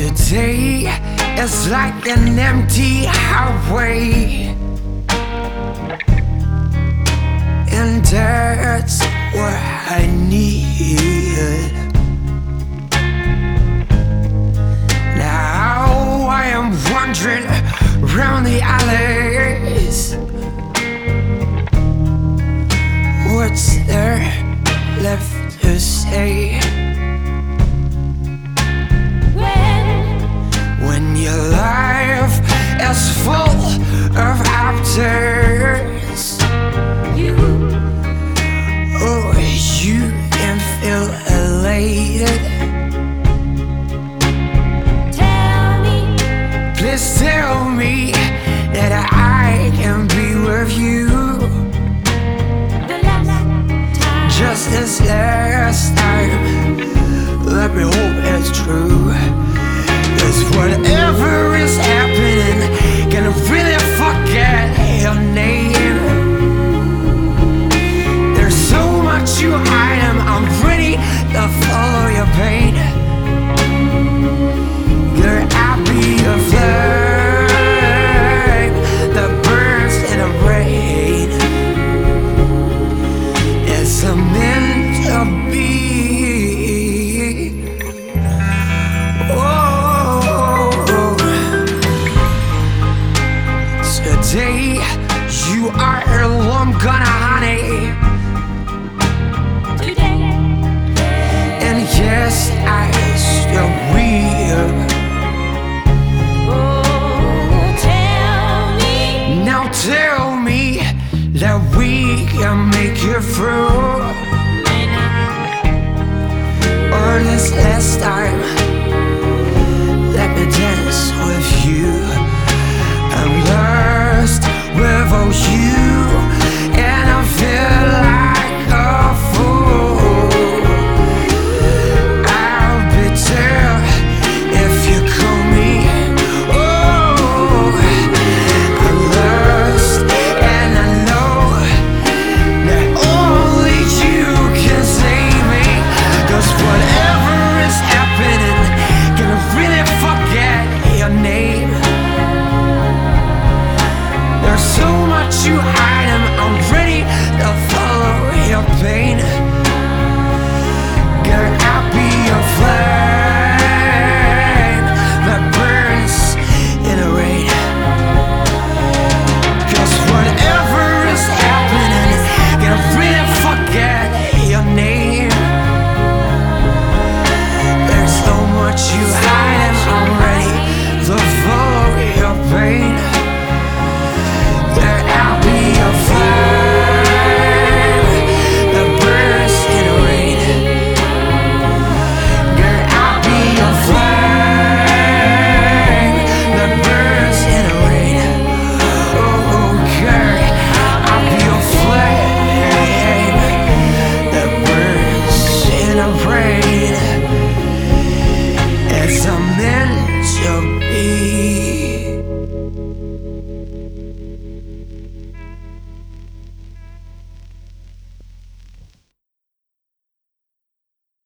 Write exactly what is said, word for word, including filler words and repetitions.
Today is like an empty highway, and that's what I need. Now I am wandering around the alleys. What's there left to say? When your life is full of actors, you, oh, you can feel elated. Tell me, please tell me that I can be with you. The last time, just this last time. Let me hope it's true. 'Cause whatever is happening, gonna really forget your name. There's so much you hide, and I'm ready to follow your pain. Could I be a flame that burns in the rain? It's a meant to be. Today, you are alone, gonna honey. today, And yes, I still will. oh, tell me, Now tell me that we can make it through. make it Or this last time